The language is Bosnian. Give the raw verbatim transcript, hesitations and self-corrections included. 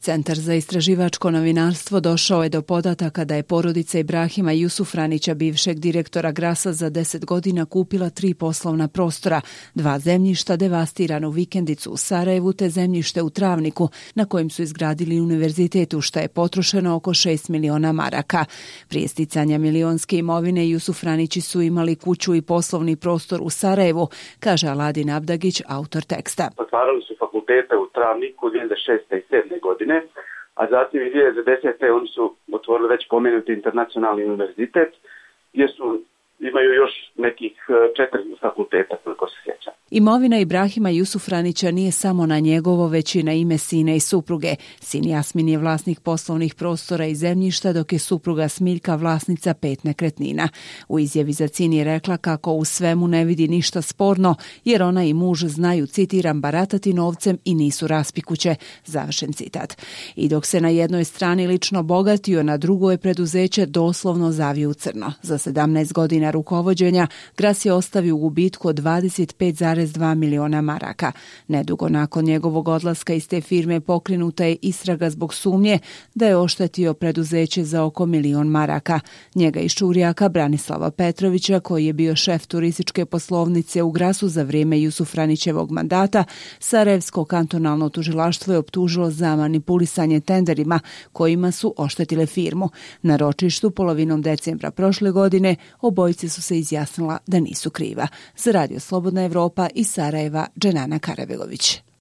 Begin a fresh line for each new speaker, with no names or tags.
Centar za istraživačko novinarstvo došao je do podataka da je porodica Ibrahima Jusufranića, bivšeg direktora Grasa, za deset godina kupila tri poslovna prostora, dva zemljišta, devastiranu vikendicu u Sarajevu te zemljište u Travniku na kojem su izgradili univerzitet, u što je potrošeno oko šest miliona maraka. Prije sticanja milionske imovine Jusufranići su imali kuću i poslovni prostor u Sarajevu, kaže Aladin Abdagić, autor teksta.
Otvarali su fakultete u Travniku dvije hiljade šeste i sedme godine, a zatim i dvije hiljade desete oni su otvorili već pomenuti internacionalni univerzitet, gdje su imaju još nekih četiri fakulteta, koliko se sjećam.
Imovina Ibrahima Jusufranića nije samo na njegovo, već i na ime sina i supruge. Sin Jasmin je vlasnik poslovnih prostora i zemljišta, dok je supruga Smiljka vlasnica pet nekretnina. U izjavi za C I N je rekla kako u svemu ne vidi ništa sporno, jer ona i muž znaju, citiram, baratati novcem i nisu raspikuće. Završen citat. I dok se na jednoj strani lično bogatio, na drugoj preduzeće doslovno zavio u crno. Za sedamnaest godina rukovođenja Gras je ostavio u gubitku od dvadeset pet zarez dva miliona maraka. Nedugo nakon njegovog odlaska iz te firme pokrenuta je istraga zbog sumnje da je oštetio preduzeće za oko milion maraka. Njega i šurjaka Branislava Petrovića, koji je bio šef turističke poslovnice u Grasu za vrijeme Jusufranićevog mandata, Sarajevsko kantonalno tužilaštvo je optužilo za manipulisanje tenderima kojima su oštetile firmu. Na ročištu polovinom decembra prošle godine obojice su se izjasnila da nisu kriva. Za Radio Slobodna Evropa iz Sarajeva, Dženana Karabegović.